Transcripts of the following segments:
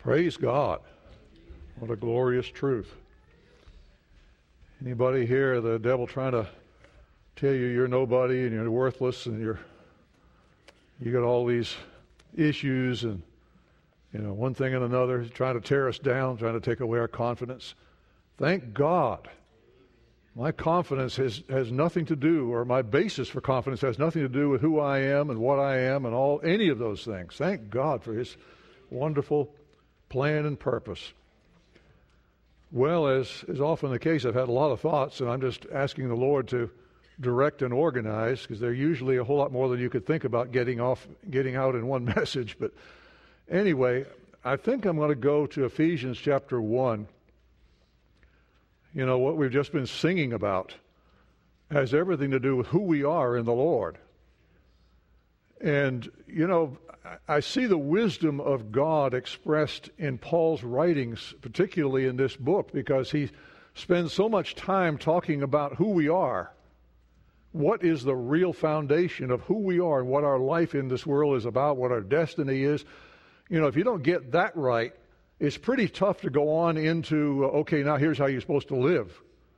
Praise God. What a glorious truth. Anybody here, the devil trying to tell you you're nobody and you're worthless and you got all these issues and one thing and another, trying to tear us down, trying to take away our confidence. Thank God. My confidence has nothing to do, or my basis for confidence has nothing to do with who I am and what I am and any of those things. Thank God for His wonderful plan and purpose. Well, as is often the case, I've had a lot of thoughts, and I'm just asking the Lord to direct and organize, because they're usually a whole lot more than you could think about getting out in one message. But anyway, I think I'm going to go to Ephesians chapter 1. What we've just been singing about has everything to do with who we are in the Lord. And, I see the wisdom of God expressed in Paul's writings, particularly in this book, because he spends so much time talking about who we are. What is the real foundation of who we are and what our life in this world is about, what our destiny is. If you don't get that right, it's pretty tough to go on into, okay, now here's how you're supposed to live.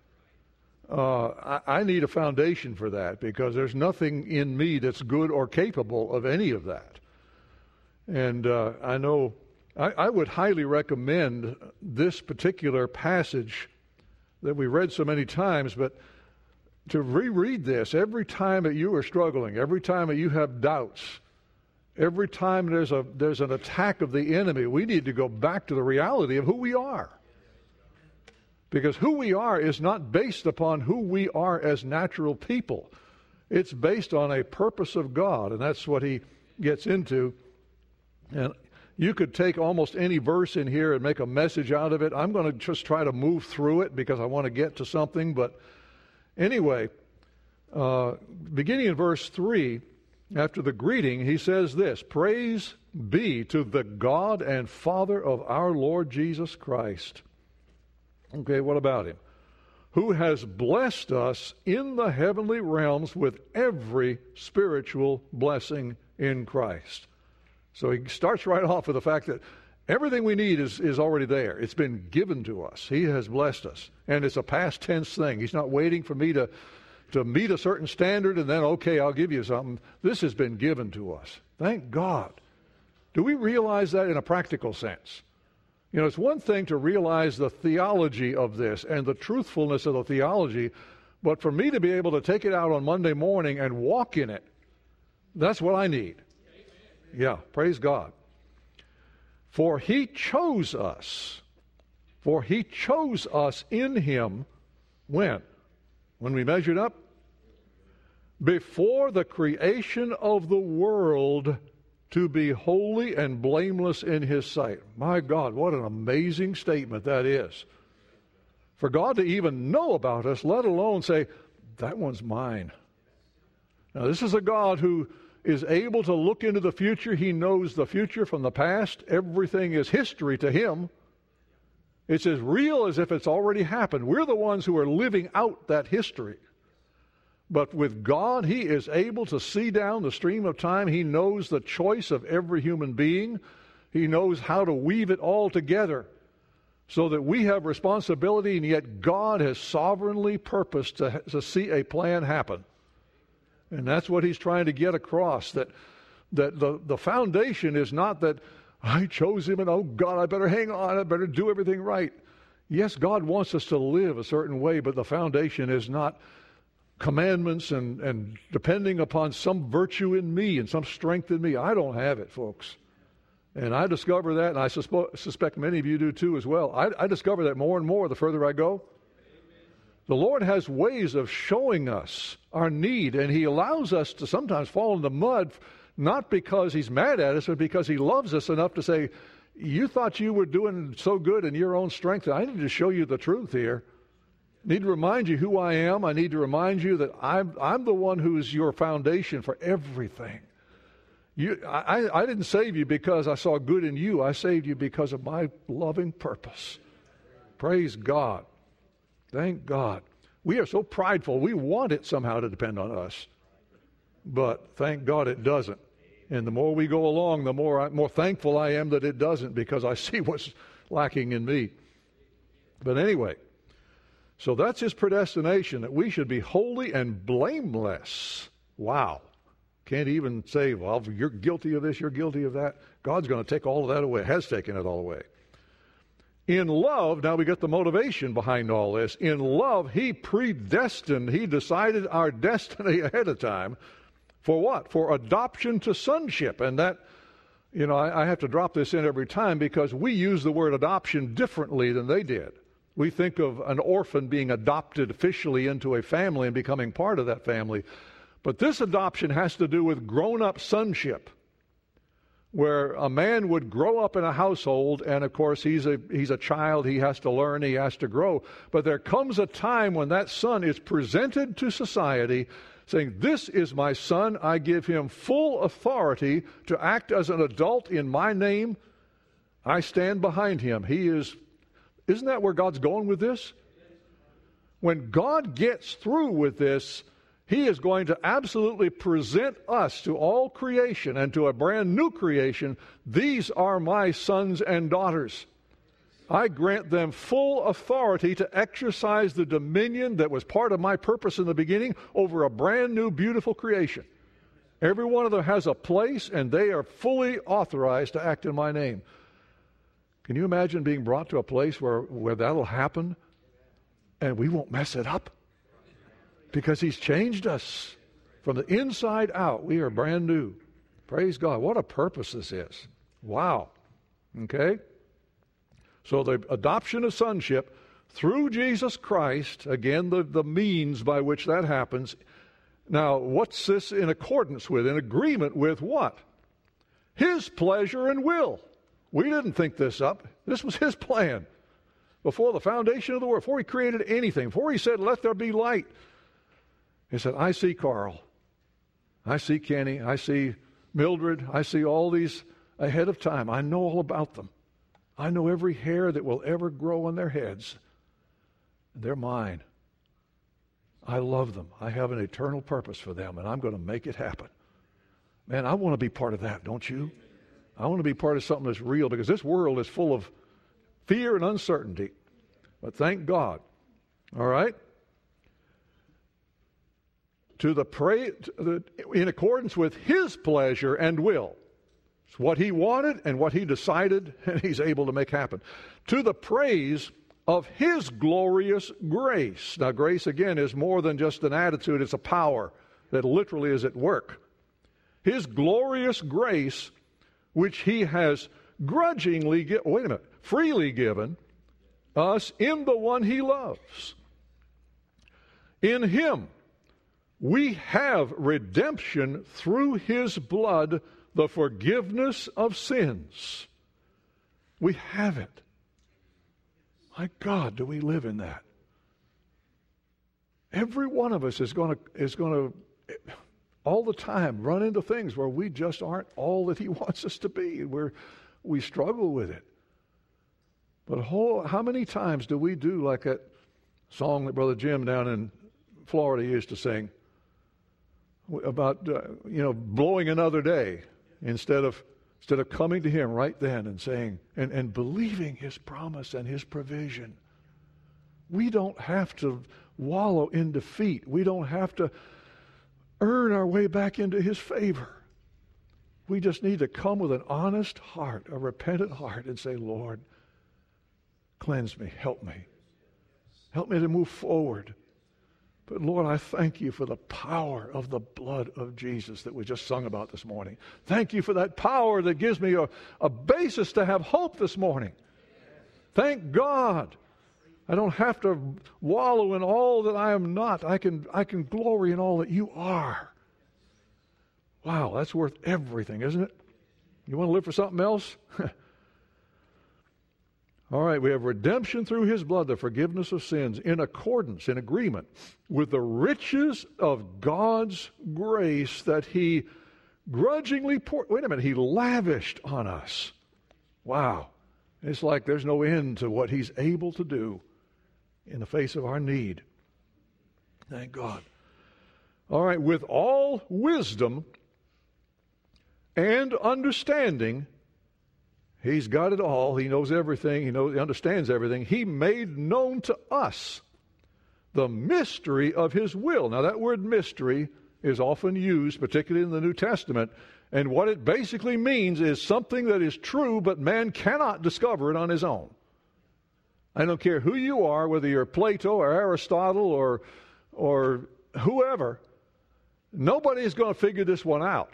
I need a foundation for that, because there's nothing in me that's good or capable of any of that. And I know I would highly recommend this particular passage that we read so many times, but to reread this every time that you are struggling, every time that you have doubts, every time there's an attack of the enemy, we need to go back to the reality of who we are. Because who we are is not based upon who we are as natural people. It's based on a purpose of God, and that's what he gets into. And you could take almost any verse in here and make a message out of it. I'm going to just try to move through it because I want to get to something. But anyway, beginning in verse 3, after the greeting, he says this: "Praise be to the God and Father of our Lord Jesus Christ." Okay, what about him? "Who has blessed us in the heavenly realms with every spiritual blessing in Christ." So he starts right off with the fact that everything we need is already there. It's been given to us. He has blessed us. And it's a past tense thing. He's not waiting for me to meet a certain standard and then, okay, I'll give you something. This has been given to us. Thank God. Do we realize that in a practical sense? It's one thing to realize the theology of this and the truthfulness of the theology, but for me to be able to take it out on Monday morning and walk in it, that's what I need. Yeah, praise God. For he chose us in him, when? When we measured up? Before the creation of the world, to be holy and blameless in his sight. My God, what an amazing statement that is. For God to even know about us, let alone say, that one's mine. Now, this is a God who is able to look into the future. He knows the future from the past. Everything is history to him. It's as real as if it's already happened. We're the ones who are living out that history. But with God, he is able to see down the stream of time. He knows the choice of every human being. He knows how to weave it all together so that we have responsibility, and yet God has sovereignly purposed to see a plan happen. And that's what he's trying to get across, that the foundation is not that I chose him and, oh God, I better hang on, I better do everything right. Yes, God wants us to live a certain way, but the foundation is not commandments and depending upon some virtue in me and some strength in me. I don't have it, folks. And I discover that, and I suspect many of you do too as well. I discover that more and more the further I go. The Lord has ways of showing us our need, and he allows us to sometimes fall in the mud, not because he's mad at us, but because he loves us enough to say, you thought you were doing so good in your own strength. I need to show you the truth here. I need to remind you who I am. I need to remind you that I'm the one who is your foundation for everything. I didn't save you because I saw good in you. I saved you because of my loving purpose. Praise God. Thank God. We are so prideful. We want it somehow to depend on us. But thank God it doesn't. And the more we go along, the more thankful I am that it doesn't, because I see what's lacking in me. But anyway, so that's his predestination, that we should be holy and blameless. Wow. Can't even say, well, you're guilty of this, you're guilty of that. God's going to take all of that away, has taken it all away. In love, now we get the motivation behind all this. In love, he predestined, he decided our destiny ahead of time. For what? For adoption to sonship. And that, I have to drop this in every time because we use the word adoption differently than they did. We think of an orphan being adopted officially into a family and becoming part of that family. But this adoption has to do with grown-up sonship, where a man would grow up in a household, and of course he's a child, he has to learn, he has to grow. But there comes a time when that son is presented to society saying, this is my son, I give him full authority to act as an adult in my name. I stand behind him. Isn't that where God's going with this? When God gets through with this, he is going to absolutely present us to all creation and to a brand new creation. These are my sons and daughters. I grant them full authority to exercise the dominion that was part of my purpose in the beginning over a brand new, beautiful creation. Every one of them has a place, and they are fully authorized to act in my name. Can you imagine being brought to a place where that'll happen and we won't mess it up? Because he's changed us from the inside out. We are brand new. Praise God. What a purpose this is. Wow. Okay? So the adoption of sonship through Jesus Christ, again, the means by which that happens. Now, what's this in accordance with? In agreement with what? His pleasure and will. We didn't think this up. This was his plan. Before the foundation of the world, before he created anything, before he said, let there be light, he said, I see Carl. I see Kenny. I see Mildred. I see all these ahead of time. I know all about them. I know every hair that will ever grow on their heads. They're mine. I love them. I have an eternal purpose for them, and I'm going to make it happen. Man, I want to be part of that, don't you? I want to be part of something that's real, because this world is full of fear and uncertainty. But thank God. All right? In accordance with his pleasure and will. It's what he wanted and what he decided, and he's able to make happen. To the praise of his glorious grace. Now, grace, again, is more than just an attitude. It's a power that literally is at work. His glorious grace, which he has freely given us in the one he loves. In him we have redemption through his blood, the forgiveness of sins. We have it. My God, do we live in that? Every one of us is going to all the time run into things where we just aren't all that he wants us to be. We struggle with it. But how many times do we do like that song that Brother Jim down in Florida used to sing about blowing another day instead of coming to him right then and saying and believing his promise and his provision. We don't have to wallow in defeat. We don't have to earn our way back into his favor. We just need to come with an honest heart, a repentant heart, and say, Lord, cleanse me, help me. Help me to move forward. But Lord, I thank you for the power of the blood of Jesus that we just sung about this morning. Thank you for that power that gives me a basis to have hope this morning. Thank God. I don't have to wallow in all that I am not. I can glory in all that you are. Wow, that's worth everything, isn't it? You want to live for something else? All right, we have redemption through his blood, the forgiveness of sins, in agreement with the riches of God's grace that he grudgingly he lavished on us. Wow. It's like there's no end to what he's able to do in the face of our need. Thank God. All right, with all wisdom and understanding. He's got it all. He knows everything. He understands everything. He made known to us the mystery of his will. Now, that word mystery is often used, particularly in the New Testament, and what it basically means is something that is true, but man cannot discover it on his own. I don't care who you are, whether you're Plato or Aristotle or whoever, nobody is going to figure this one out.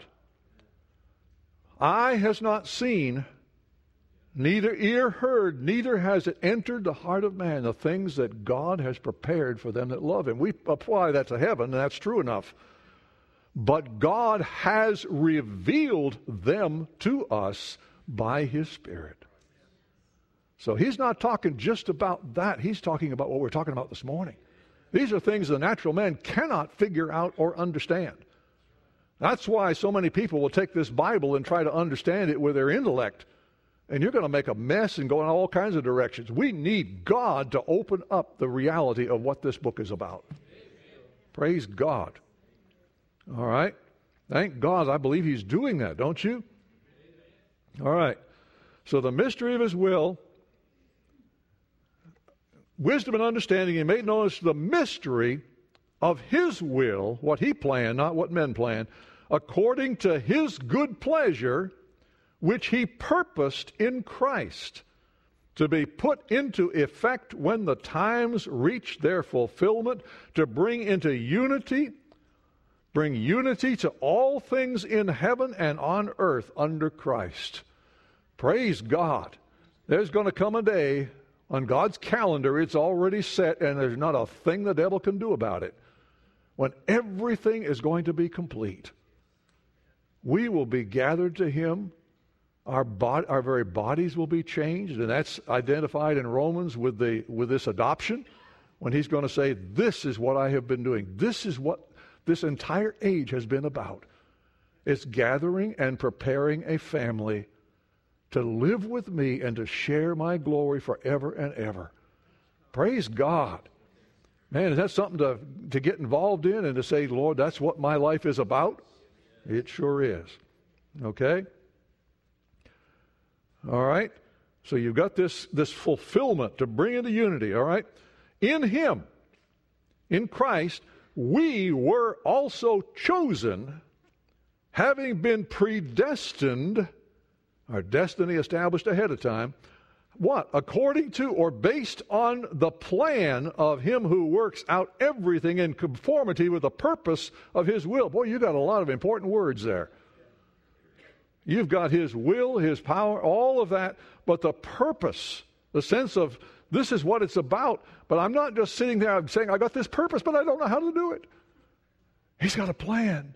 Eye has not seen, neither ear heard, neither has it entered the heart of man, the things that God has prepared for them that love him. We apply that to heaven, and that's true enough. But God has revealed them to us by his Spirit. So he's not talking just about that. He's talking about what we're talking about this morning. These are things the natural man cannot figure out or understand. That's why so many people will take this Bible and try to understand it with their intellect. And you're going to make a mess and go in all kinds of directions. We need God to open up the reality of what this book is about. Praise God. All right. Thank God. I believe he's doing that, don't you? All right. So the mystery of his will, wisdom and understanding, he made known as the mystery of his will, what he planned, not what men planned, according to his good pleasure, which he purposed in Christ, to be put into effect when the times reach their fulfillment, to bring unity to all things in heaven and on earth under Christ. Praise God. There's going to come a day on God's calendar, it's already set, and there's not a thing the devil can do about it, when everything is going to be complete. We will be gathered to him. Our very bodies will be changed, and that's identified in Romans with this adoption, when he's going to say, this is what I have been doing. This is what this entire age has been about. It's gathering and preparing a family to live with me and to share my glory forever and ever. Praise God. Man, is that something to get involved in and to say, Lord, that's what my life is about? It sure is. Okay? All right? So you've got this fulfillment to bring into unity, all right? In him, in Christ, we were also chosen, having been predestined, our destiny established ahead of time, what? According to or based on the plan of him who works out everything in conformity with the purpose of his will. Boy, you got a lot of important words there. You've got his will, his power, all of that, but the purpose, the sense of this is what it's about, but I'm not just sitting there saying, I got this purpose, but I don't know how to do it. He's got a plan.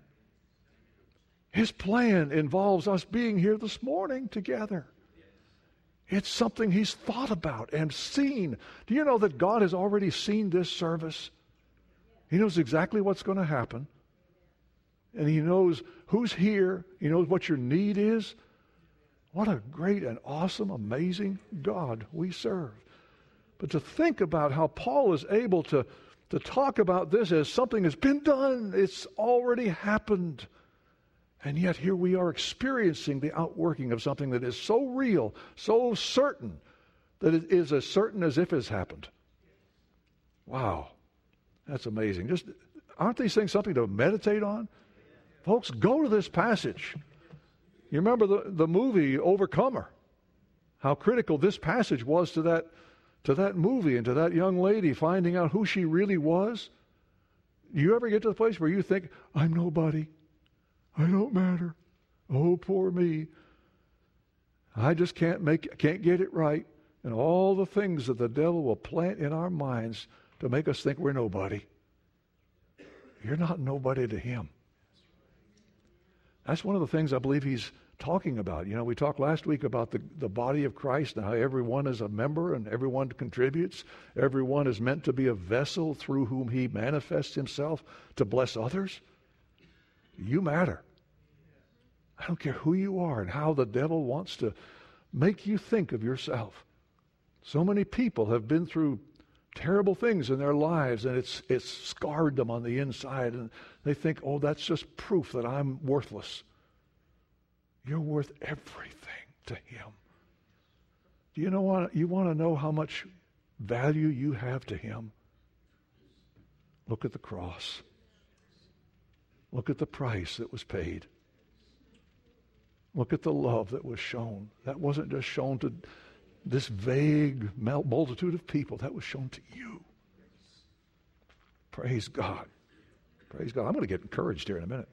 His plan involves us being here this morning together. It's something he's thought about and seen. Do you know that God has already seen this service? He knows exactly what's going to happen. And he knows who's here. He knows what your need is. What a great and awesome, amazing God we serve. But to think about how Paul is able to talk about this as something that's been done. It's already happened. And yet here we are experiencing the outworking of something that is so real, so certain, that it is as certain as if it's happened. Wow. That's amazing. Aren't these things something to meditate on? Folks, go to this passage. You remember the movie Overcomer, how critical this passage was to that movie and to that young lady finding out who she really was. You ever get to the place where you think, I'm nobody, I don't matter, oh poor me, I just can't get it right, and all the things that the devil will plant in our minds to make us think we're nobody. You're not nobody to him. That's one of the things I believe he's talking about. You know, we talked last week about the body of Christ and how everyone is a member and everyone contributes. Everyone is meant to be a vessel through whom he manifests himself to bless others. You matter. I don't care who you are and how the devil wants to make you think of yourself. So many people have been through terrible things in their lives, and it's scarred them on the inside, and they think, oh, that's just proof that I'm worthless. You're worth everything to Him. Do you want to know how much value you have to Him? Look at the cross. Look at the price that was paid. Look at the love that was shown. That wasn't just shown to this vague multitude of people. That was shown to you. Praise God. Praise God. I'm going to get encouraged here in a minute.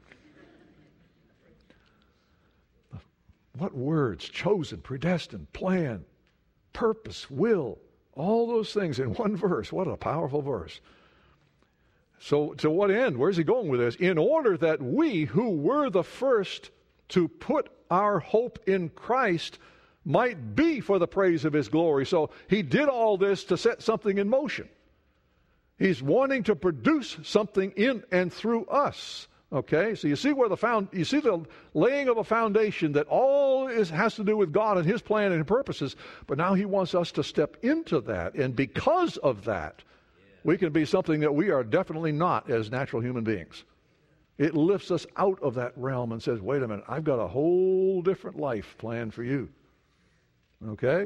What words? Chosen, predestined, plan, purpose, will. All those things in one verse. What a powerful verse. So to what end? Where's he going with this? In order that we who were the first to put our hope in Christ might be for the praise of His glory. So he did all this to set something in motion. He's wanting to produce something in and through us. Okay, so you see the laying of a foundation that all has to do with God and His plan and purposes, but now He wants us to step into that, and because of that, we can be something that we are definitely not as natural human beings. It lifts us out of that realm and says, wait a minute, I've got a whole different life planned for you. Okay?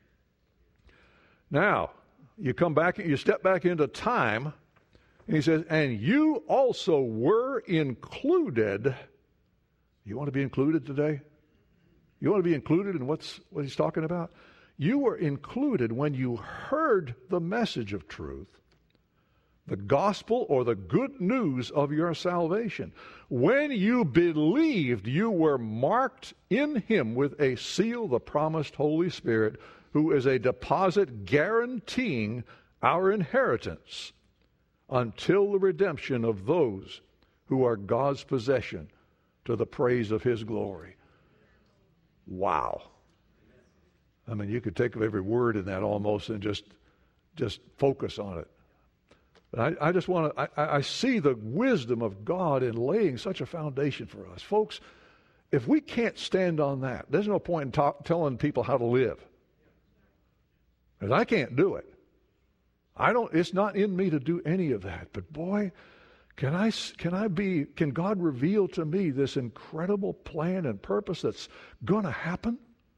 Now, you step back into time. And he says, and you also were included. You want to be included today? You want to be included in what he's talking about? You were included when you heard the message of truth, the gospel or the good news of your salvation. When you believed, you were marked in Him with a seal, the promised Holy Spirit, who is a deposit guaranteeing our inheritance until the redemption of those who are God's possession to the praise of His glory. Wow. I mean, you could take every word in that almost and just focus on it. But I just want to, I see the wisdom of God in laying such a foundation for us. Folks, if we can't stand on that, there's no point in telling people how to live. Because I can't do it. It's not in me to do any of that. But boy, can God reveal to me this incredible plan and purpose that's going to happen?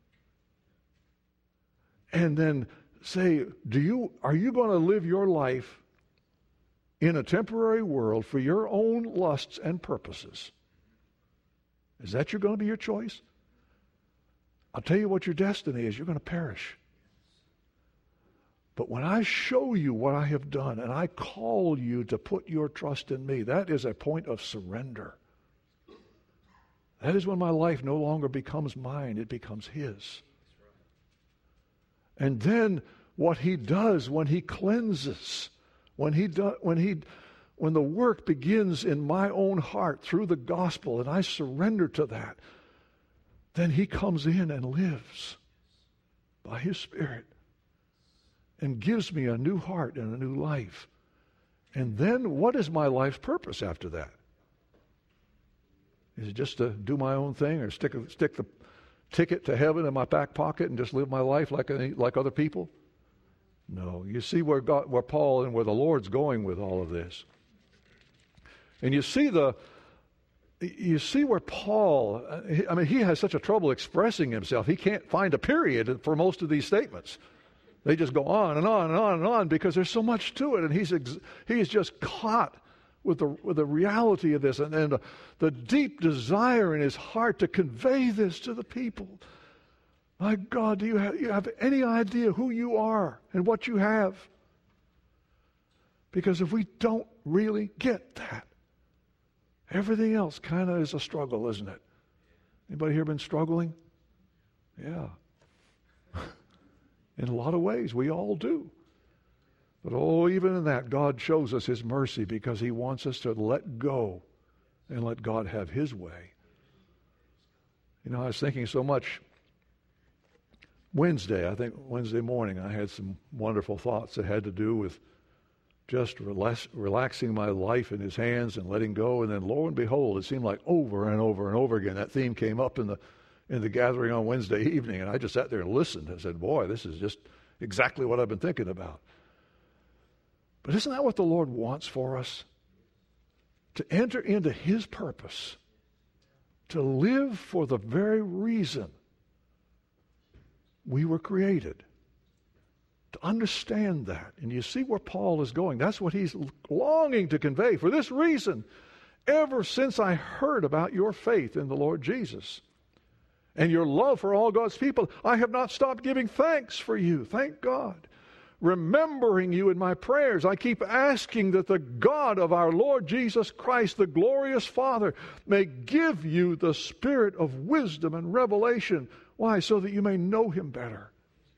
And then say, are you going to live your life in a temporary world for your own lusts and purposes? Is that going to be your choice? I'll tell you what your destiny is. You're going to perish. But when I show you what I have done and I call you to put your trust in me, that is a point of surrender. That is when my life no longer becomes mine, it becomes His. And then what He does when He cleanses, when the work begins in my own heart through the gospel and I surrender to that, then He comes in and lives by His Spirit and gives me a new heart and a new life. And then what is my life's purpose after that? Is it just to do my own thing or stick the ticket to heaven in my back pocket and just live my life like other people? No. You see where Paul and where the Lord's going with all of this. And you see where Paul, he has such a trouble expressing himself. He can't find a period for most of these statements. They just go on and on and on and on because there's so much to it, and he's just caught with the reality of this and the deep desire in his heart to convey this to the people. My God, do you have any idea who you are and what you have? Because if we don't really get that, everything else kind of is a struggle, isn't it? Anybody here been struggling? Yeah. In a lot of ways, we all do. But even in that, God shows us His mercy because He wants us to let go and let God have His way. I was thinking so much Wednesday morning, I had some wonderful thoughts that had to do with just relaxing my life in His hands and letting go. And then lo and behold, it seemed like over and over and over again, that theme came up in the gathering on Wednesday evening, and I just sat there and listened. I said, boy, this is just exactly what I've been thinking about. But isn't that what the Lord wants for us? To enter into His purpose to live for the very reason we were created. To understand that. And you see where Paul is going. That's what he's longing to convey. For this reason, ever since I heard about your faith in the Lord Jesus and your love for all God's people, I have not stopped giving thanks for you. Thank God. Remembering you in my prayers, I keep asking that the God of our Lord Jesus Christ, the glorious Father, may give you the spirit of wisdom and revelation. Why? So that you may know him better.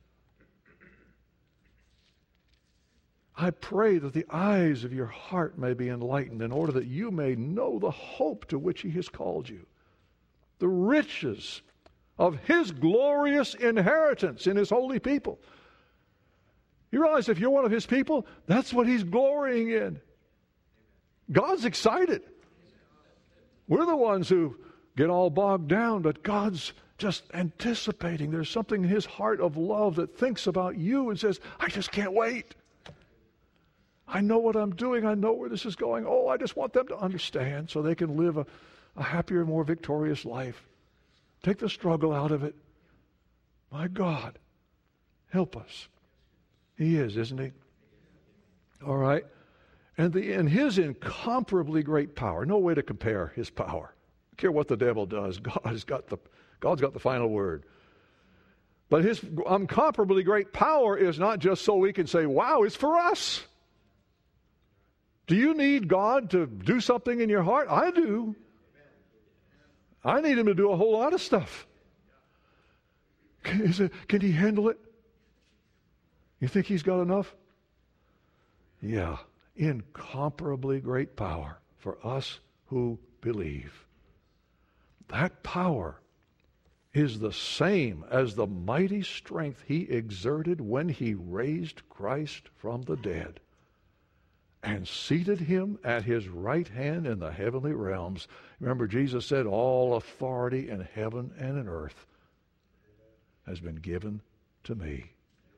I pray that the eyes of your heart may be enlightened in order that you may know the hope to which he has called you, the riches of his glorious inheritance in his holy people. You realize if you're one of his people, that's what he's glorying in. God's excited. We're the ones who get all bogged down, but God's just anticipating. There's something in his heart of love that thinks about you and says, I just can't wait. I know what I'm doing. I know where this is going. Oh, I just want them to understand so they can live a happier, more victorious life. Take the struggle out of it. My God, help us. He is, isn't he? All right. And his incomparably great power, no way to compare his power. I don't care what the devil does. God's got the final word. But his incomparably great power is not just so we can say, wow, it's for us. Do you need God to do something in your heart? I do. I need him to do a whole lot of stuff. Can he handle it? You think he's got enough? Yeah. Incomparably great power for us who believe. That power is the same as the mighty strength he exerted when he raised Christ from the dead and seated him at his right hand in the heavenly realms. Remember, Jesus said, all authority in heaven and in earth has been given to me.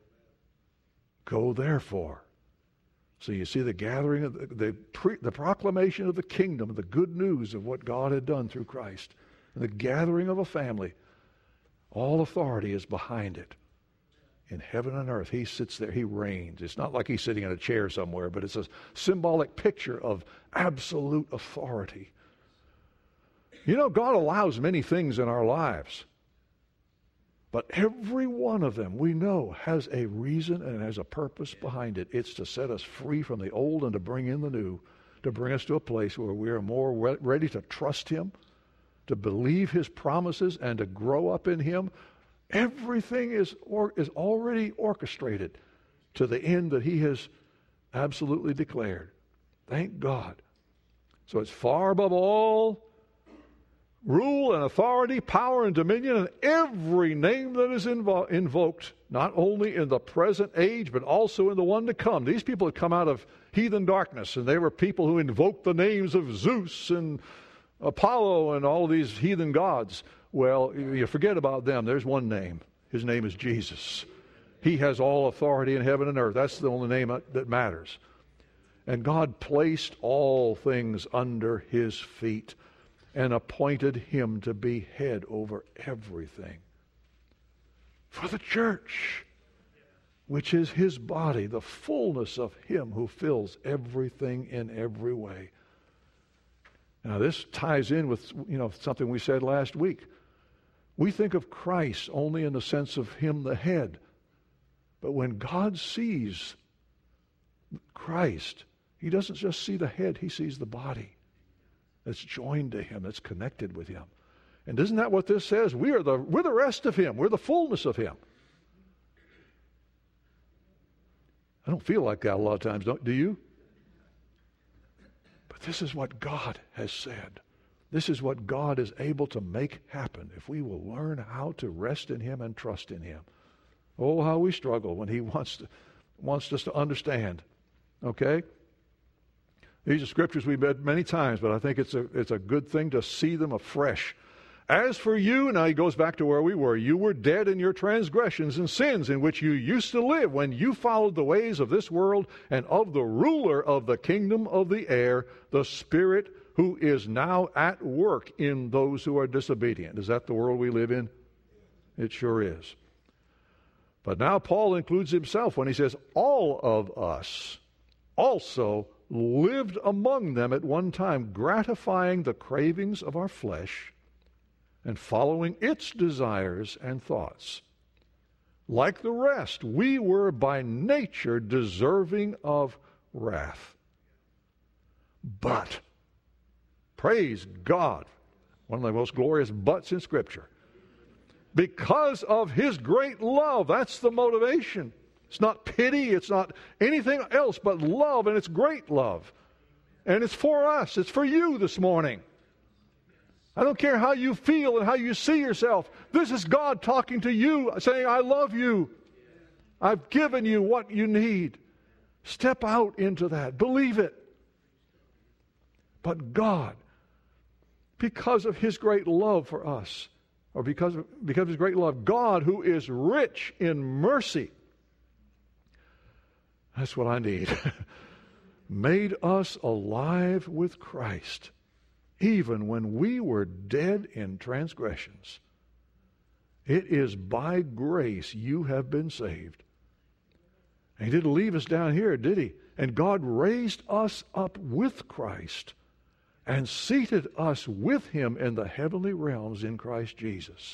Go therefore. So you see the gathering of the proclamation of the kingdom, the good news of what God had done through Christ, and the gathering of a family. All authority is behind it. In heaven and earth, he sits there, he reigns. It's not like he's sitting in a chair somewhere, but it's a symbolic picture of absolute authority. You know, God allows many things in our lives, but every one of them, we know, has a reason and has a purpose behind it. It's to set us free from the old and to bring in the new, to bring us to a place where we are more ready to trust him, to believe his promises, and to grow up in him. Everything is already orchestrated to the end that he has absolutely declared. Thank God. So it's far above all rule and authority, power and dominion, and every name that is invoked, not only in the present age, but also in the one to come. These people had come out of heathen darkness, and they were people who invoked the names of Zeus and Apollo and all of these heathen gods. Well, you forget about them. There's one name. His name is Jesus. He has all authority in heaven and earth. That's the only name that matters. And God placed all things under his feet and appointed him to be head over everything for the church, which is his body, the fullness of him who fills everything in every way. Now, this ties in with, something we said last week. We think of Christ only in the sense of him, the head. But when God sees Christ, he doesn't just see the head, he sees the body that's joined to him, that's connected with him. And isn't that what this says? We're the rest of him. We're the fullness of him. I don't feel like that a lot of times, do you? But this is what God has said. This is what God is able to make happen if we will learn how to rest in him and trust in him. Oh, how we struggle when he wants us to understand. Okay? These are scriptures we've read many times, but I think it's a good thing to see them afresh. As for you, now he goes back to where we were, you were dead in your transgressions and sins in which you used to live when you followed the ways of this world and of the ruler of the kingdom of the air, the spirit who is now at work in those who are disobedient. Is that the world we live in? It sure is. But now Paul includes himself when he says, all of us also lived among them at one time, gratifying the cravings of our flesh and following its desires and thoughts. Like the rest, we were by nature deserving of wrath. But, praise God, one of the most glorious buts in Scripture, because of His great love, that's the motivation. It's not pity, it's not anything else but love, and it's great love. And it's for us, it's for you this morning. I don't care how you feel and how you see yourself. This is God talking to you, saying, I love you. I've given you what you need. Step out into that. Believe it. But God, because of His great love for us, or because of His great love, God, who is rich in mercy, that's what I need, made us alive with Christ, even when we were dead in transgressions. It is by grace you have been saved. And He didn't leave us down here, did He? And God raised us up with Christ and seated us with Him in the heavenly realms in Christ Jesus.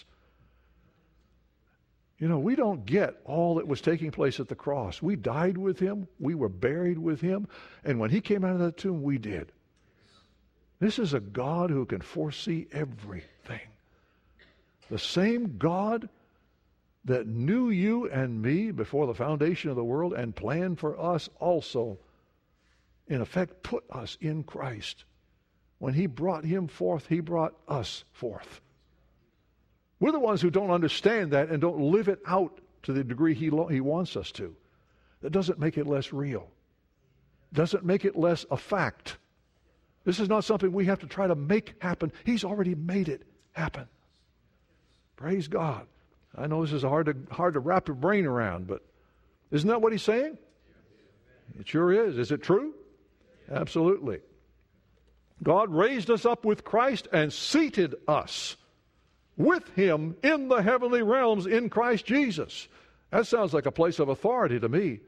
You know, we don't get all that was taking place at the cross. We died with Him, we were buried with Him, and when He came out of that tomb, we did. This is a God who can foresee everything. The same God that knew you and me before the foundation of the world and planned for us also, in effect, put us in Christ. When He brought Him forth, He brought us forth. We're the ones who don't understand that and don't live it out to the degree He wants us to. That doesn't make it less real. Doesn't make it less a fact. This is not something we have to try to make happen. He's already made it happen. Praise God. I know this is hard to wrap your brain around, but isn't that what He's saying? It sure is. Is it true? Absolutely. God raised us up with Christ and seated us with Him in the heavenly realms in Christ Jesus. That sounds like a place of authority to me.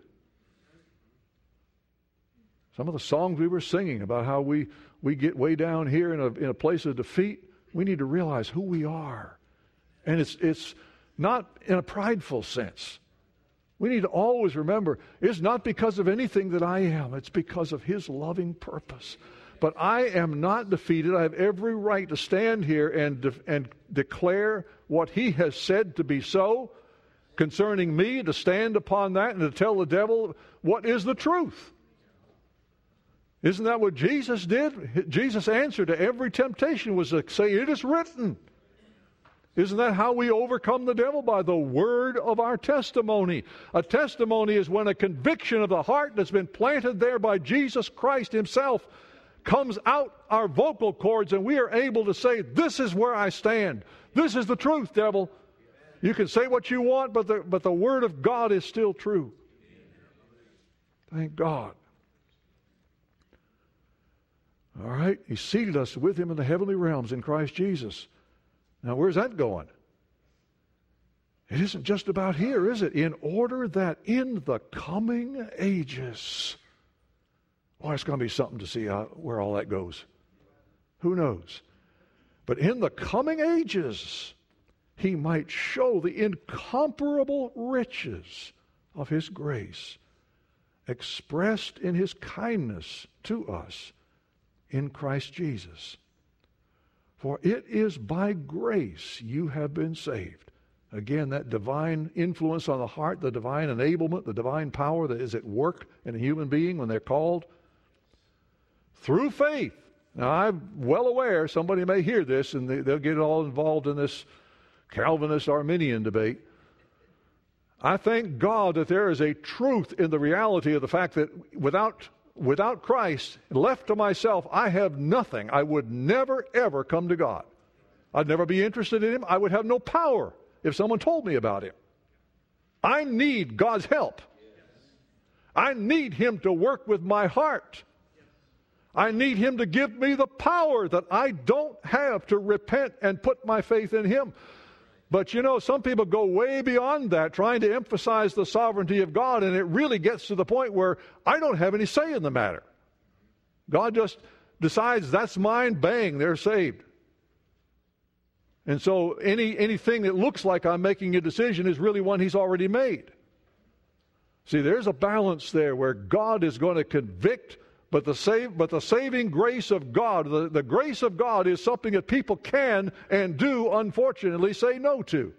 Some of the songs we were singing about how we get way down here in a place of defeat, we need to realize who we are. And it's not in a prideful sense. We need to always remember, it's not because of anything that I am, it's because of His loving purpose. But I am not defeated. I have every right to stand here and declare what He has said to be so concerning me, to stand upon that and to tell the devil what is the truth. Isn't that what Jesus did? Jesus' answer to every temptation was to say, it is written. Isn't that how we overcome the devil? By the word of our testimony. A testimony is when a conviction of the heart that's been planted there by Jesus Christ Himself comes out our vocal cords, and we are able to say, this is where I stand. This is the truth, devil. You can say what you want, but the word of God is still true. Thank God. All right, He seated us with Him in the heavenly realms in Christ Jesus. Now, where's that going? It isn't just about here, is it? In order that in the coming ages... Oh, it's going to be something to see where all that goes. Who knows? But in the coming ages, He might show the incomparable riches of His grace, expressed in His kindness to us in Christ Jesus. For it is by grace you have been saved. Again, that divine influence on the heart, the divine enablement, the divine power that is at work in a human being when they're called. Through faith. Now, I'm well aware somebody may hear this and they'll get all involved in this Calvinist-Arminian debate. I thank God that there is a truth in the reality of the fact that without Christ, left to myself, I have nothing. I would never, ever come to God. I'd never be interested in Him. I would have no power if someone told me about Him. I need God's help. I need Him to work with my heart. I need Him to give me the power that I don't have to repent and put my faith in Him. But you know, some people go way beyond that, trying to emphasize the sovereignty of God, and it really gets to the point where I don't have any say in the matter. God just decides that's mine, bang, they're saved. And so anything that looks like I'm making a decision is really one He's already made. See, there's a balance there where God is going to convict, but the saving grace of God, the grace of God is something that people can and do, unfortunately, say no to.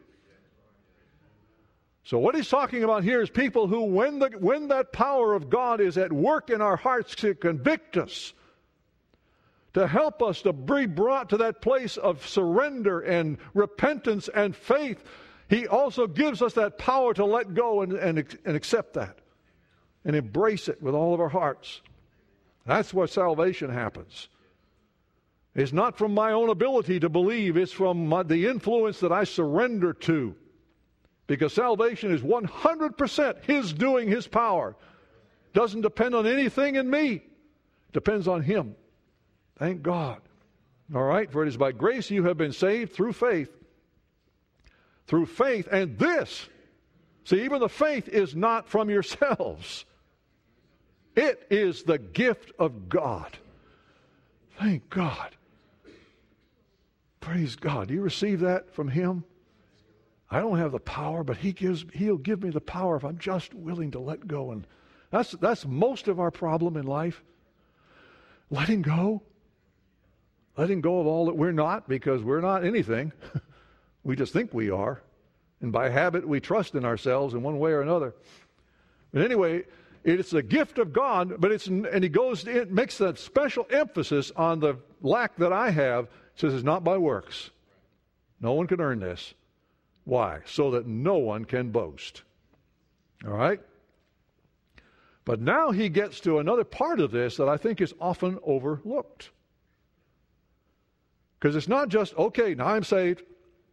So what he's talking about here is people who, when that power of God is at work in our hearts to convict us, to help us to be brought to that place of surrender and repentance and faith, He also gives us that power to let go and accept that and embrace it with all of our hearts. That's where salvation happens. It's not from my own ability to believe. It's from the influence that I surrender to. Because salvation is 100% His doing, His power. Doesn't depend on anything in me. It depends on Him. Thank God. All right? For it is by grace you have been saved through faith. Through faith. And this, see, even the faith is not from yourselves. It is the gift of God. Thank God. Praise God. Do you receive that from Him? I don't have the power, but He'll give me the power if I'm just willing to let go. And that's most of our problem in life. Letting go. Letting go of all that we're not, because we're not anything. We just think we are. And by habit, we trust in ourselves in one way or another. But anyway, it's a gift of God, but it makes that special emphasis on the lack that I have. It says it's not by works. No one can earn this. Why? So that no one can boast. All right? But now he gets to another part of this that I think is often overlooked. Because it's not just, okay, now I'm saved,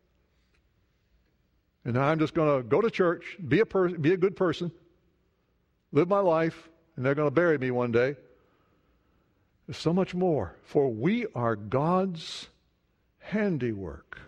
and now I'm just going to go to church, be a good person, live my life, and they're going to bury me one day. There's so much more. For we are God's handiwork,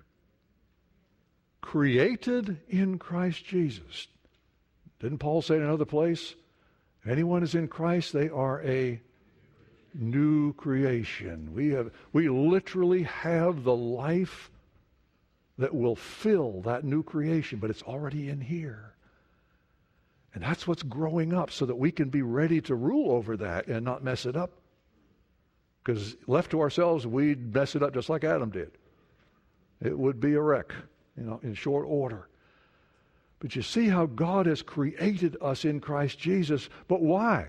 created in Christ Jesus. Didn't Paul say in another place, anyone is in Christ, they are a new creation. We literally have the life that will fill that new creation, but it's already in here. And that's what's growing up so that we can be ready to rule over that and not mess it up. Because left to ourselves, we'd mess it up just like Adam did. It would be a wreck, in short order. But you see how God has created us in Christ Jesus. But why?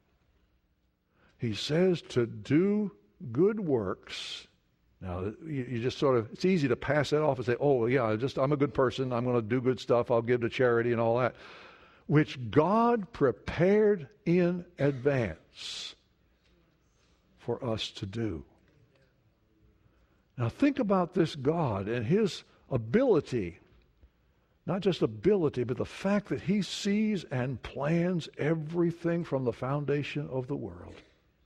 He says to do good works. Now, you just it's easy to pass that off and say, oh, yeah, I'm a good person. I'm going to do good stuff. I'll give to charity and all that. Which God prepared in advance for us to do. Now, think about this God and His ability. Not just ability, but the fact that He sees and plans everything from the foundation of the world.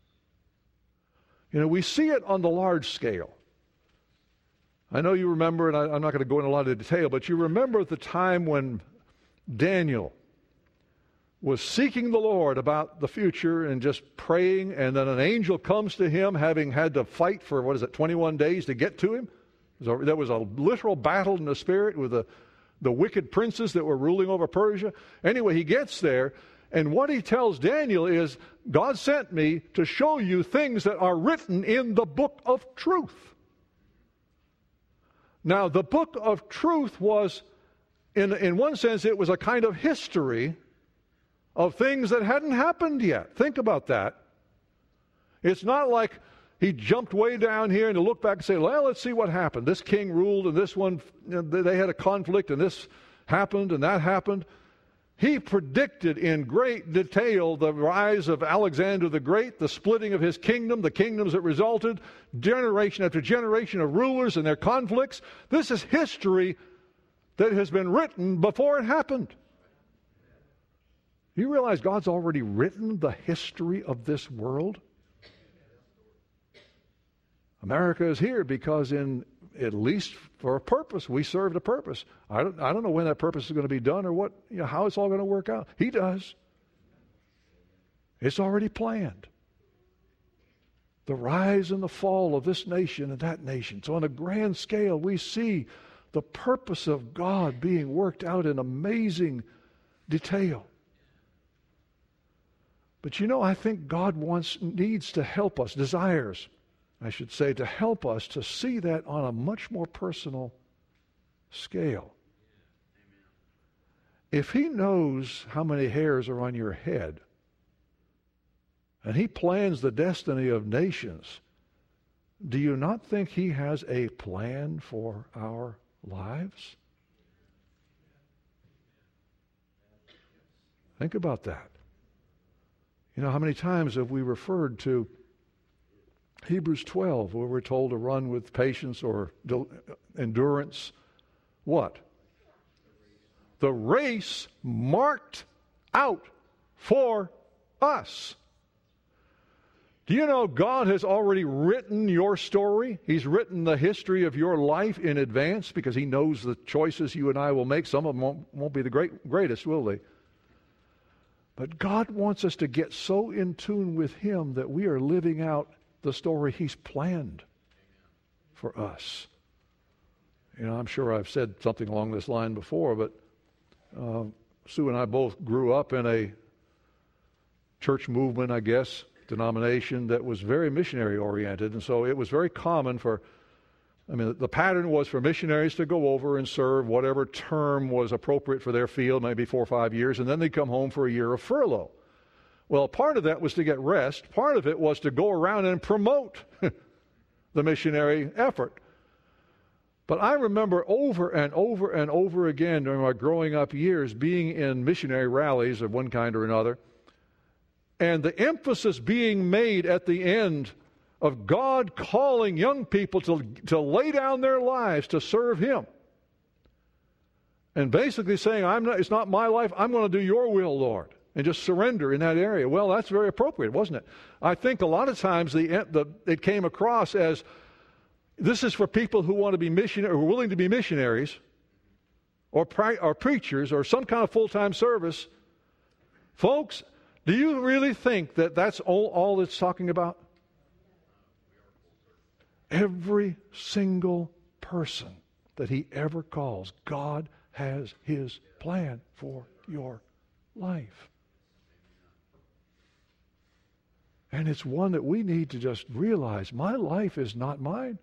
We see it on the large scale. I know you remember, and I'm not going to go into a lot of detail, but you remember the time when Daniel was seeking the Lord about the future and just praying, and then an angel comes to him, having had to fight for, 21 days to get to him? There was a literal battle in the spirit with the wicked princes that were ruling over Persia. Anyway, he gets there, and what he tells Daniel is, God sent me to show you things that are written in the book of truth. Now, the book of truth was, in one sense, it was a kind of history of things that hadn't happened yet. Think about that. It's not like he jumped way down here and to look back and say, well, let's see what happened. This king ruled, and this one, they had a conflict, and this happened, and that happened. He predicted in great detail the rise of Alexander the Great, the splitting of his kingdom, the kingdoms that resulted, generation after generation of rulers and their conflicts. This is history that has been written before it happened. You realize God's already written the history of this world? America is here because at least for a purpose, we served a purpose. I don't know when that purpose is going to be done or what, how it's all going to work out. He does. It's already planned. The rise and the fall of this nation and that nation. So on a grand scale, we see the purpose of God being worked out in amazing detail. But I think God needs to help us, desires, I should say, to help us to see that on a much more personal scale. If He knows how many hairs are on your head, and He plans the destiny of nations, do you not think He has a plan for our lives? Think about that. How many times have we referred to Hebrews 12, where we're told to run with patience or endurance? What? The race marked out for us. Do you know God has already written your story? He's written the history of your life in advance because He knows the choices you and I will make. Some of them won't be the greatest, will they? But God wants us to get so in tune with Him that we are living out the story He's planned for us. I'm sure I've said something along this line before, but Sue and I both grew up in a church movement, I guess, denomination that was very missionary oriented, and so it was very common the pattern was for missionaries to go over and serve whatever term was appropriate for their field, maybe 4 or 5 years, and then they'd come home for a year of furlough. Well, part of that was to get rest. Part of it was to go around and promote the missionary effort. But I remember over and over and over again during my growing up years being in missionary rallies of one kind or another, and the emphasis being made at the end of God calling young people to lay down their lives to serve Him. And basically saying, it's not my life, I'm going to do your will, Lord. And just surrender in that area. Well, that's very appropriate, wasn't it? I think a lot of times it came across as, this is for people who want to be missionaries, or willing to be missionaries, or preachers, or some kind of full-time service. Folks, do you really think that that's all it's talking about? Every single person that He ever calls, God has His plan for your life. And it's one that we need to just realize, my life is not mine.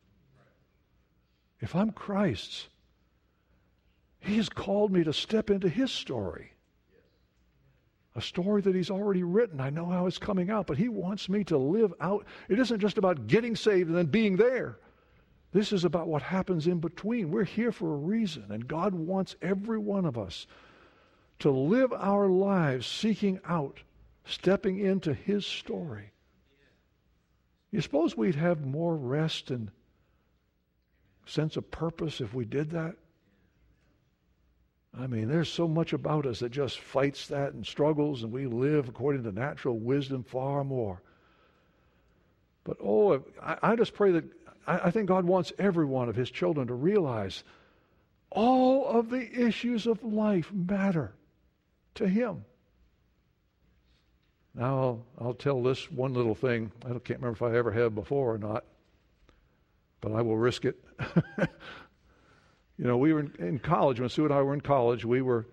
If I'm Christ's, He has called me to step into His story. A story that He's already written. I know how it's coming out, but He wants me to live out. It isn't just about getting saved and then being there. This is about what happens in between. We're here for a reason, and God wants every one of us to live our lives seeking out, stepping into His story. You suppose we'd have more rest and sense of purpose if we did that? There's so much about us that just fights that and struggles, and we live according to natural wisdom far more. But I just pray that I think God wants every one of His children to realize all of the issues of life matter to Him. Now, I'll tell this one little thing. I can't remember if I ever have before or not, but I will risk it. We were in college. When Sue and I were in college, we were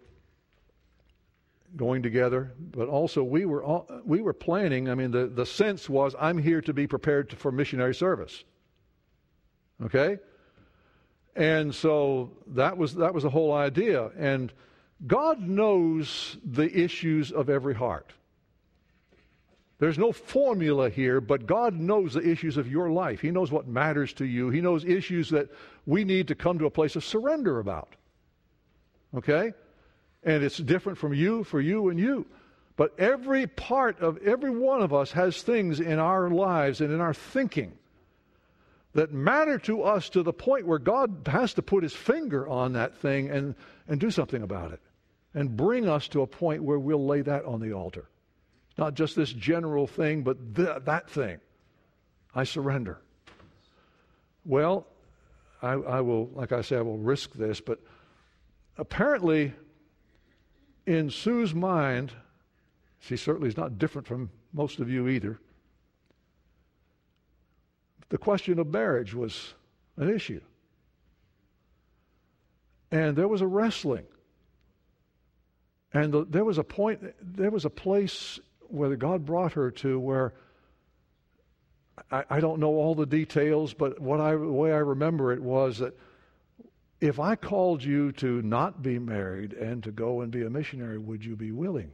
going together, but also we were planning. The sense was, I'm here to be prepared for missionary service. Okay? And so that was the whole idea. And God knows the issues of every heart. There's no formula here, but God knows the issues of your life. He knows what matters to you. He knows issues that we need to come to a place of surrender about. Okay? And it's different from you, for you, and you. But every part of every one of us has things in our lives and in our thinking that matter to us to the point where God has to put His finger on that thing and do something about it and bring us to a point where we'll lay that on the altar. Not just this general thing, but that thing. I surrender. Well, I will, like I say, I will risk this, but apparently in Sue's mind, she certainly is not different from most of you either, the question of marriage was an issue. And there was a wrestling. And there was a place where God brought her to where, I don't know all the details, but the way I remember it was that if I called you to not be married and to go and be a missionary, would you be willing?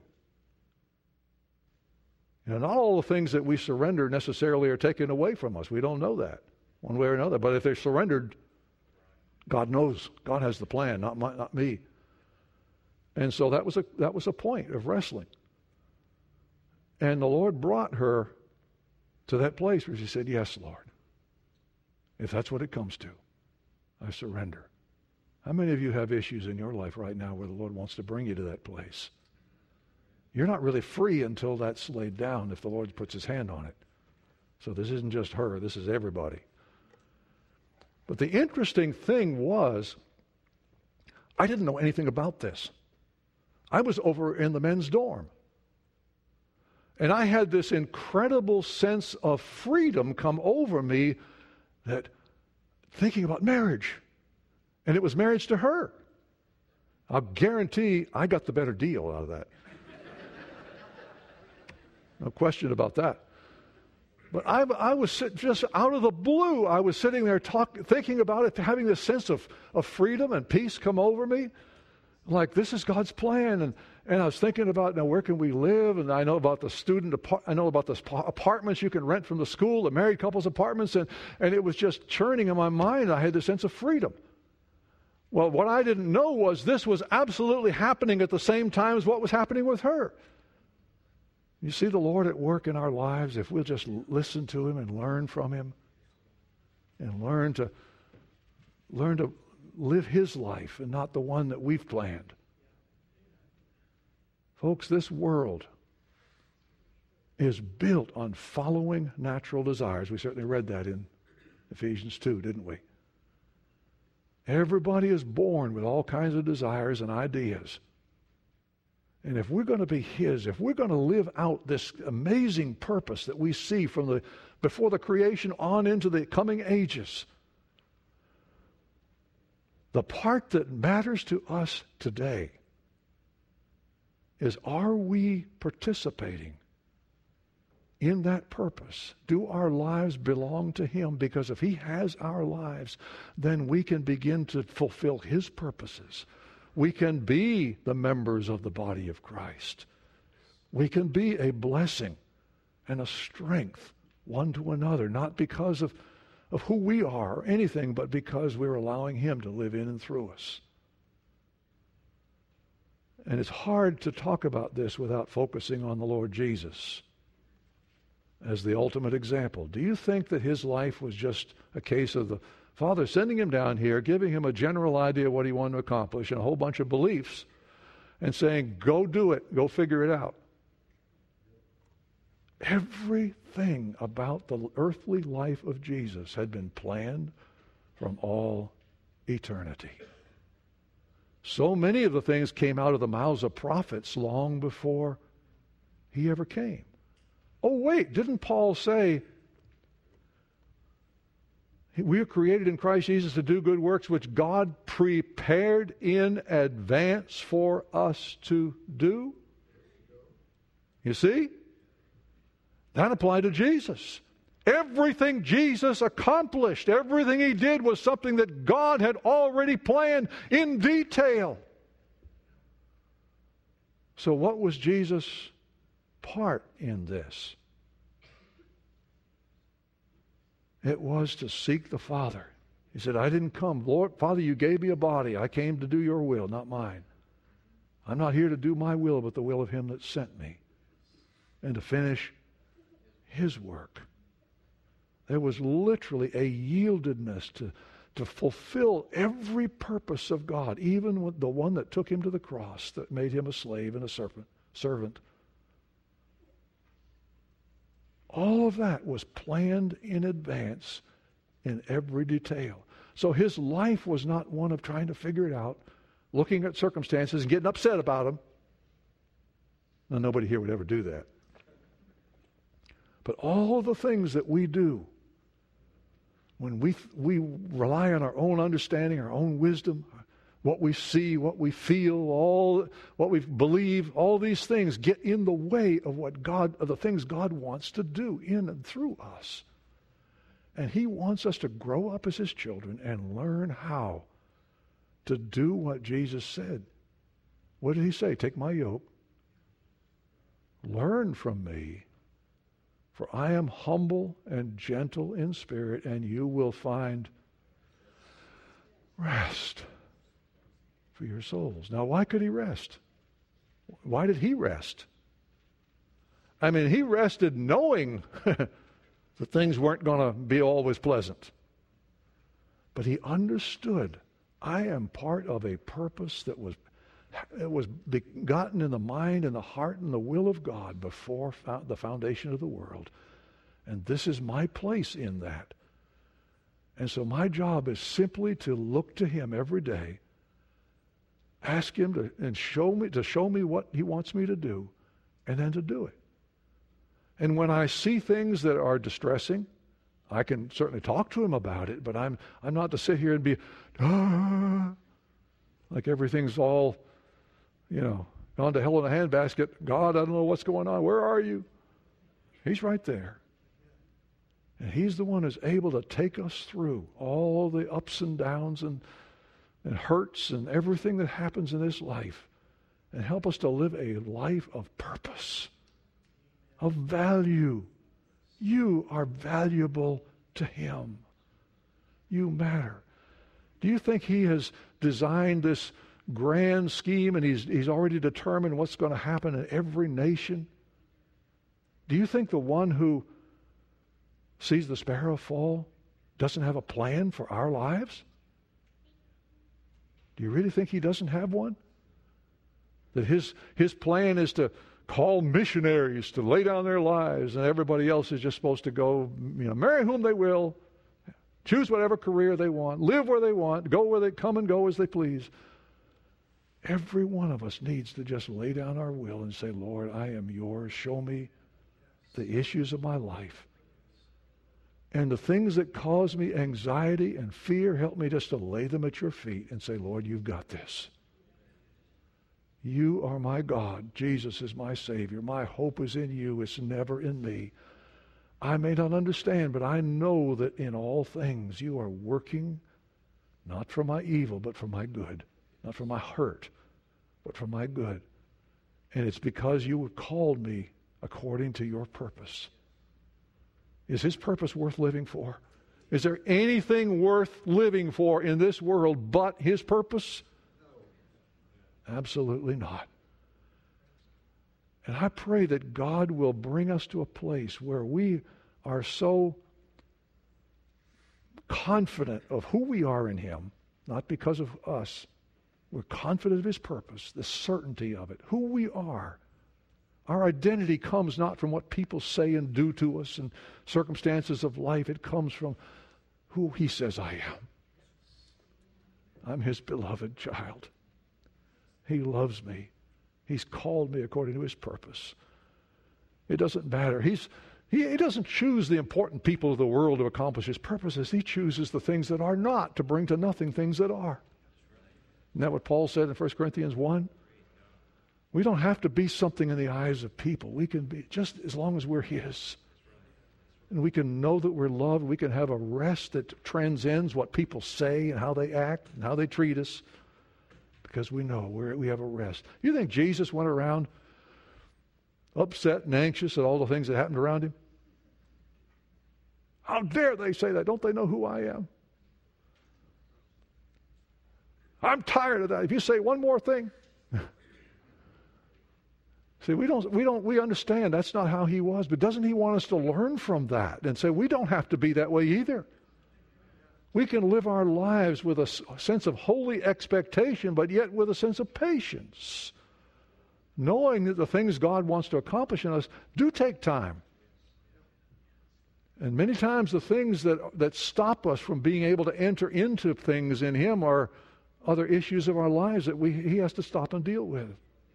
And not all the things that we surrender necessarily are taken away from us. We don't know that one way or another. But if they're surrendered, God knows. God has the plan, not me. And so that was a point of wrestling. And the Lord brought her to that place where she said, yes, Lord. If that's what it comes to, I surrender. How many of you have issues in your life right now where the Lord wants to bring you to that place? You're not really free until that's laid down if the Lord puts his hand on it. So this isn't just her, this is everybody. But the interesting thing was, I didn't know anything about this. I was over in the men's dorm. And I had this incredible sense of freedom come over me, that thinking about marriage. And it was marriage to her. I'll guarantee I got the better deal out of that. No question about that. But I was just out of the blue. I was sitting there thinking about it, having this sense of freedom and peace come over me. Like, this is God's plan. And I was thinking about, now, where can we live? And I know about the I know about the apartments you can rent from the school, the married couples apartments. And it was just churning in my mind. I had this sense of freedom. Well, what I didn't know was this was absolutely happening at the same time as what was happening with her. You see the Lord at work in our lives if we'll just listen to him and learn from him and learn to live his life and not the one that we've planned. Folks, this world is built on following natural desires. We certainly read that in Ephesians 2, didn't we? Everybody is born with all kinds of desires and ideas. And if we're going to be his, if we're going to live out this amazing purpose that we see from before the creation on into the coming ages, the part that matters to us today is, are we participating in that purpose? Do our lives belong to him? Because if he has our lives, then we can begin to fulfill his purposes. We can be the members of the body of Christ. We can be a blessing and a strength one to another, not because of who we are or anything, but because we're allowing him to live in and through us. And it's hard to talk about this without focusing on the Lord Jesus as the ultimate example. Do you think that his life was just a case of the Father sending him down here, giving him a general idea of what he wanted to accomplish and a whole bunch of beliefs, and saying, go do it, go figure it out? Everything about the earthly life of Jesus had been planned from all eternity. So many of the things came out of the mouths of prophets long before he ever came. Oh, wait, didn't Paul say, we are created in Christ Jesus to do good works which God prepared in advance for us to do? You see? That applied to Jesus. Everything Jesus accomplished, everything he did was something that God had already planned in detail. So what was Jesus' part in this? It was to seek the Father. He said, I didn't come. Lord, Father, you gave me a body. I came to do your will, not mine. I'm not here to do my will, but the will of him that sent me. And to finish his work. There was literally a yieldedness to fulfill every purpose of God, even with the one that took him to the cross, that made him a slave and a servant. All of that was planned in advance in every detail. So his life was not one of trying to figure it out, looking at circumstances and getting upset about them. Now, nobody here would ever do that. But all the things that we do, when we rely on our own understanding, our own wisdom, what we see, what we feel, all what we believe, all these things get in the way of of the things God wants to do in and through us. And he wants us to grow up as his children and learn how to do what Jesus said. What did he say? Take my yoke. Learn from me, for I am humble and gentle in spirit, and you will find rest for your souls. Now, why could he rest? Why did he rest? I mean, he rested knowing that things weren't going to be always pleasant. But he understood, I am part of a purpose that was begotten in the mind and the heart and the will of God before the foundation of the world. And this is my place in that. And so my job is simply to look to him every day, ask him to show me what he wants me to do, and then to do it. And when I see things that are distressing, I can certainly talk to him about it, but I'm not to sit here and be like everything's all, gone to hell in a handbasket. God, I don't know what's going on. Where are you? He's right there. And he's the one who's able to take us through all the ups and downs and hurts and everything that happens in this life and help us to live a life of purpose, of value. You are valuable to him. You matter. Do you think he has designed this grand scheme and he's already determined what's going to happen in every nation? Do you think the one who sees the sparrow fall doesn't have a plan for our lives? Do you really think he doesn't have one? That his plan is to call missionaries to lay down their lives, and everybody else is just supposed to go, marry whom they will, choose whatever career they want, live where they want, go where they come and go as they please. Every one of us needs to just lay down our will and say, Lord, I am yours. Show me the issues of my life. And the things that cause me anxiety and fear, help me just to lay them at your feet and say, Lord, you've got this. You are my God. Jesus is my Savior. My hope is in you. It's never in me. I may not understand, but I know that in all things you are working not for my evil, but for my good. Not for my hurt, but for my good. And it's because you called me according to your purpose. Is his purpose worth living for? Is there anything worth living for in this world but his purpose? Absolutely not. And I pray that God will bring us to a place where we are so confident of who we are in him, not because of us. We're confident of his purpose, the certainty of it, who we are. Our identity comes not from what people say and do to us and circumstances of life. It comes from who he says I am. I'm his beloved child. He loves me. He's called me according to his purpose. It doesn't matter. He doesn't choose the important people of the world to accomplish his purposes. He chooses the things that are not to bring to nothing things that are. Isn't that what Paul said in 1 Corinthians 1? We don't have to be something in the eyes of people. We can be just as long as we're his. And we can know that we're loved. We can have a rest that transcends what people say and how they act and how they treat us. Because we know we have a rest. You think Jesus went around upset and anxious at all the things that happened around him? How dare they say that? Don't they know who I am? I'm tired of that. If you say one more thing. See, we understand that's not how he was, but doesn't he want us to learn from that and say we don't have to be that way either? We can live our lives with a sense of holy expectation, but yet with a sense of patience, knowing that the things God wants to accomplish in us do take time. And many times the things that stop us from being able to enter into things in Him are other issues of our lives that He has to stop and deal with.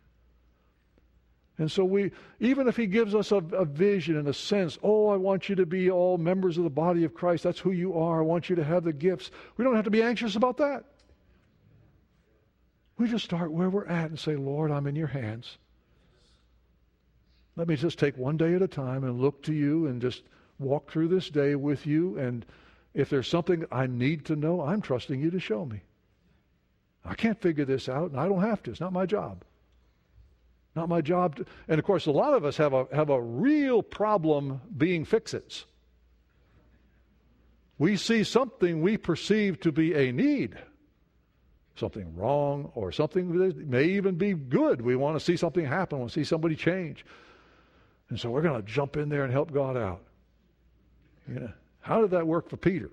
And so even if He gives us a vision and a sense, oh, I want you to be all members of the body of Christ, that's who you are, I want you to have the gifts, we don't have to be anxious about that. We just start where we're at and say, Lord, I'm in your hands. Let me just take one day at a time and look to you and just walk through this day with you. And if there's something I need to know, I'm trusting you to show me. I can't figure this out, and I don't have to. It's not my job. Not my job. And of course, a lot of us have a real problem being fix-its. We see something we perceive to be a need, something wrong, or something that may even be good. We want to see something happen. We want to see somebody change. And so we're going to jump in there and help God out. How did that work for Peter?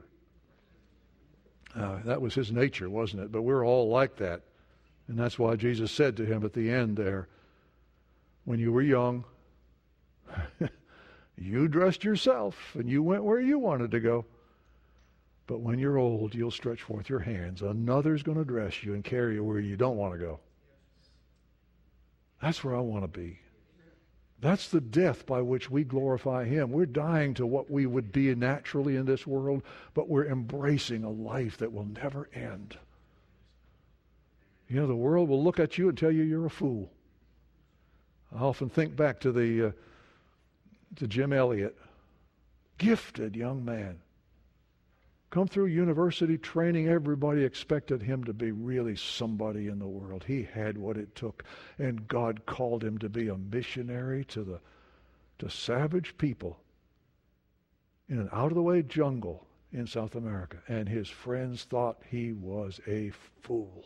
That was his nature, wasn't it? But we're all like that. And that's why Jesus said to him at the end there, when you were young, you dressed yourself and you went where you wanted to go. But when you're old, you'll stretch forth your hands. Another's going to dress you and carry you where you don't want to go. That's where I want to be. That's the death by which we glorify Him. We're dying to what we would be naturally in this world, but we're embracing a life that will never end. The world will look at you and tell you you're a fool. I often think back to Jim Elliot, gifted young man. Come through university training, everybody expected him to be really somebody in the world. He had what it took, and God called him to be a missionary to savage people in an out-of-the-way jungle in South America, and his friends thought he was a fool.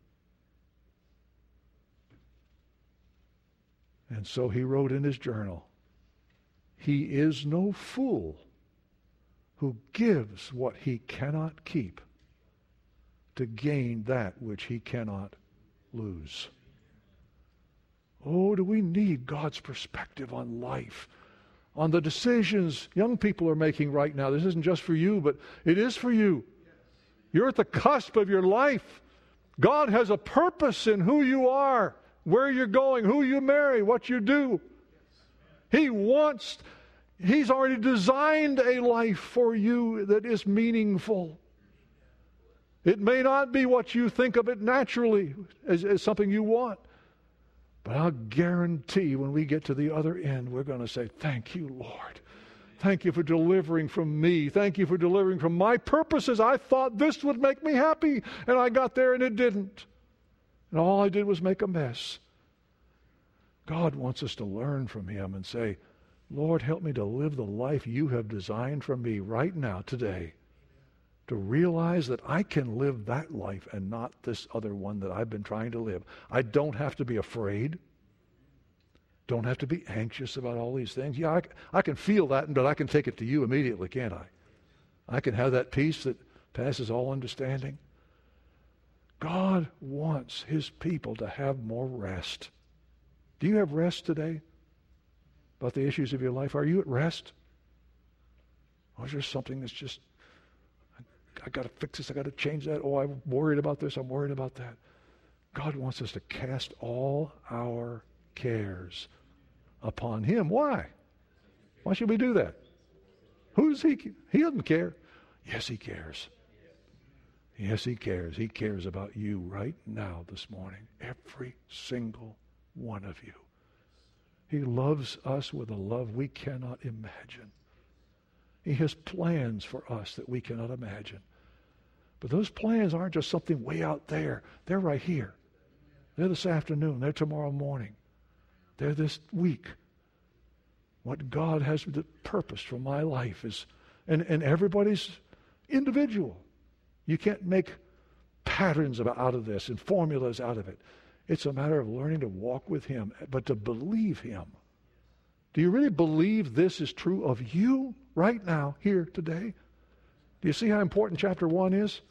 And so he wrote in his journal, "He is no fool who gives what he cannot keep to gain that which he cannot lose." Oh, do we need God's perspective on life, on the decisions young people are making right now? This isn't just for you, but it is for you. You're at the cusp of your life. God has a purpose in who you are, where you're going, who you marry, what you do. He's already designed a life for you that is meaningful. It may not be what you think of it naturally as something you want, but I'll guarantee when we get to the other end, we're going to say, thank you, Lord. Thank you for delivering from me. Thank you for delivering from my purposes. I thought this would make me happy, and I got there and it didn't. And all I did was make a mess. God wants us to learn from Him and say, Lord, help me to live the life you have designed for me right now, today, to realize that I can live that life and not this other one that I've been trying to live. I don't have to be afraid. Don't have to be anxious about all these things. Yeah, I can feel that, but I can take it to you immediately, can't I? I can have that peace that passes all understanding. God wants His people to have more rest. Do you have rest today? About the issues of your life? Are you at rest? Or is there something that's just, I got to fix this, I got to change that. Oh, I'm worried about this, I'm worried about that. God wants us to cast all our cares upon Him. Why? Why should we do that? Who's He? He doesn't care. Yes, He cares. Yes, He cares. He cares about you right now this morning. Every single one of you. He loves us with a love we cannot imagine. He has plans for us that we cannot imagine. But those plans aren't just something way out there. They're right here. They're this afternoon. They're tomorrow morning. They're this week. What God has the purpose for my life is, and everybody's individual. You can't make patterns out of this and formulas out of it. It's a matter of learning to walk with Him, but to believe Him. Do you really believe this is true of you right now, here, today? Do you see how important chapter 1 is?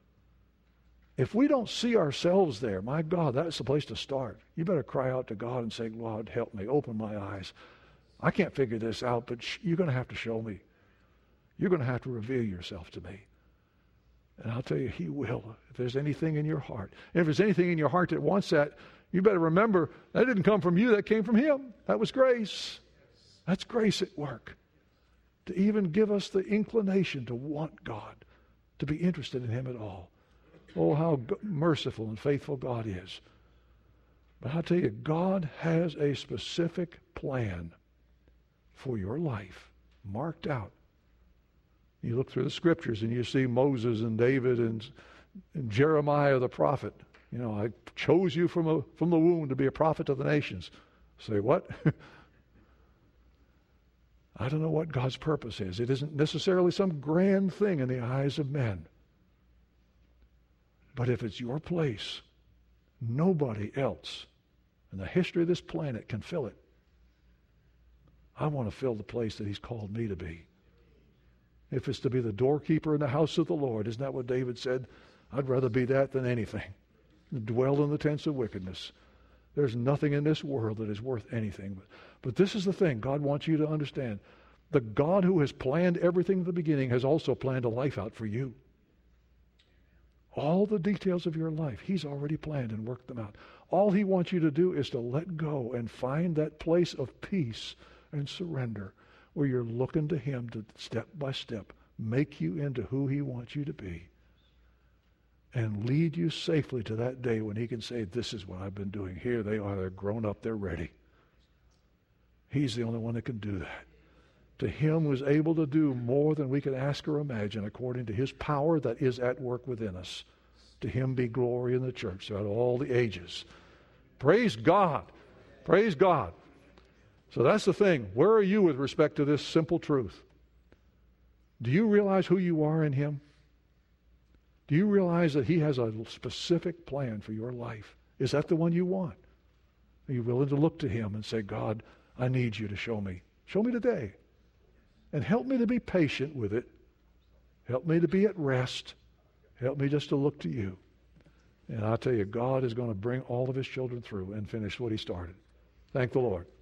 If we don't see ourselves there, my God, that's the place to start. You better cry out to God and say, Lord, help me, open my eyes. I can't figure this out, but you're going to have to show me. You're going to have to reveal yourself to me. And I'll tell you, he will. If there's anything in your heart. And if there's anything in your heart that wants that, you better remember, that didn't come from you, that came from him. That was grace. That's grace at work. To even give us the inclination to want God, to be interested in him at all. Oh, how merciful and faithful God is. But I'll tell you, God has a specific plan for your life, marked out. You look through the scriptures and you see Moses and David and Jeremiah the prophet. You know, I chose you from the womb to be a prophet to the nations. Say what? I don't know what God's purpose is. It isn't necessarily some grand thing in the eyes of men. But if it's your place, nobody else in the history of this planet can fill it. I want to fill the place that he's called me to be. If it's to be the doorkeeper in the house of the Lord, isn't that what David said? I'd rather be that than anything. Dwell in the tents of wickedness. There's nothing in this world that is worth anything. But this is the thing God wants you to understand. The God who has planned everything at the beginning has also planned a life out for you. All the details of your life, he's already planned and worked them out. All he wants you to do is to let go and find that place of peace and surrender where you're looking to him to step by step make you into who he wants you to be and lead you safely to that day when he can say, this is what I've been doing. Here they are. They're grown up. They're ready. He's the only one that can do that. To him who is able to do more than we could ask or imagine according to his power that is at work within us. To him be glory in the church throughout all the ages. Praise God. Praise God. So that's the thing. Where are you with respect to this simple truth? Do you realize who you are in him? Do you realize that he has a specific plan for your life? Is that the one you want? Are you willing to look to him and say, God, I need you to show me. Show me today. And help me to be patient with it. Help me to be at rest. Help me just to look to you. And I'll tell you, God is going to bring all of his children through and finish what he started. Thank the Lord.